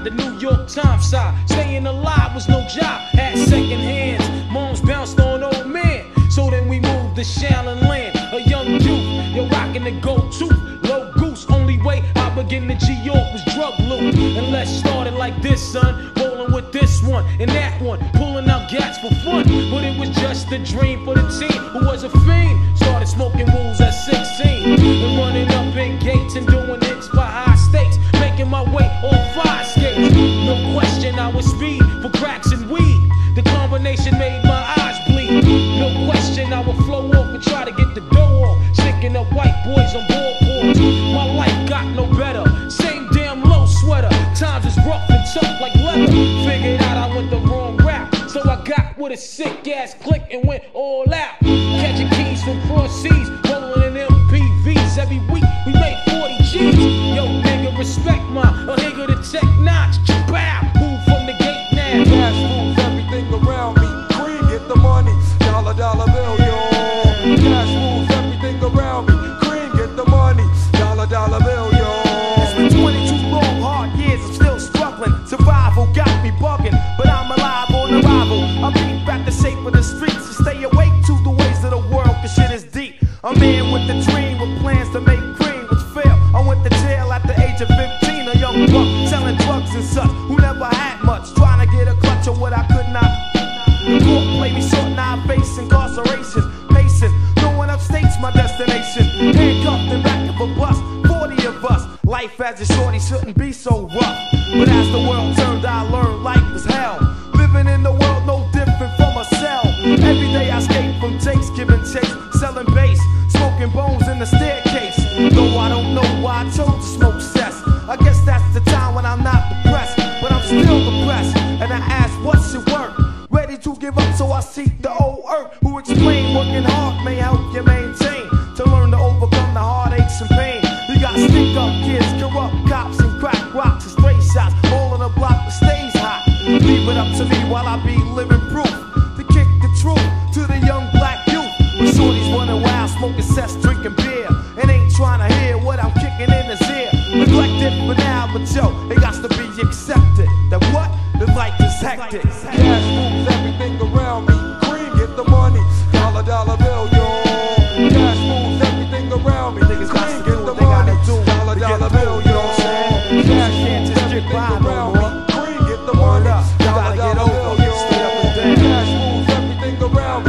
the New York Times side. Staying alive was no job, had second hands. Moms bounced on old man. So then we moved to Shaolin Land. A young youth, you're rocking the gold tooth. Low goose, only way I begin to G-York was drug loot. And let's start it like this, son. Rolling with this one and that one. Pulling out gats for fun. But it was just a dream for the team who was a fiend. Started smoking wools at 16. And running up in gates and doing hits for high stakes. Making my way on fire skates. No question I was speed for cracks and weed. The combination made my eyes bleed. No question I would flow off and try to get the dough off. Sticking up white boys on boardboards. My life got no better. Same damn low sweater. Times is rough and tough like leather. Figured out I went the wrong route. So I got with a sick ass click and went all out. Catching keys from cross seas. Rolling in MPVs. Every week we made 40 G's. Yo, nigga, respect my a nigga to tech notch. Bow. Move from the gate now. Cash moves everything around me. Cream, get the money. Dollar, dollar bill, yo. Cash moves everything around me. Cream, get the money. Dollar, dollar bill, yo. It's been 22 long, hard years. I'm still struggling. Survival got me bugging, but I'm alive on arrival. I beat back the shape of the streets and stay awake to the ways of the world, cause shit is deep. A man with a dream with plans to make cream was fail. I went to jail at the age of 15, a young buck selling drugs and such, who never had much, trying to get a clutch of what I could not. The court played me short, now I face incarceration. Pacing, going upstate's my destination. Handcuffed in back of a bus, 40 of us. Life as a shorty shouldn't be so rough. But as the world turned, I learned life was hell. Living in the world no different from a cell. Every day I escape from takes, giving chase, selling bass, smoking bones in the staircase. Though I don't know why I chose to smoke cess. I guess that's the time when I'm not depressed, but I'm still depressed. And I ask, what's your work? Ready to give up, so I seek the old earth, who explain working hard may help you maintain, to learn to overcome the heartaches and pain. You got stick up kids, corrupt cops, and crack rocks and stray shots, all on the block that stays hot. Leave it up to me while I be living proof to kick the truth to the young black youth. With shorties running wild, smoking cess, drinking beer, and ain't trying to hear what I'm kicking in his ear. Neglected for now, but yo, it got to be accepted that what? The life is hectic. Cash moves everything around me. Cream, get the money. Dollar, dollar bill, yo. Cash moves everything around me. Niggas got Cream, to do get the what they gotta money. do Dollar, to dollar get bill, through, yo. Cash can't moves just get everything by no around more. me. Cream, get the money. up. You Dollar, gotta get dollar over, bill, yo. stay up and down. Cash moves everything around me.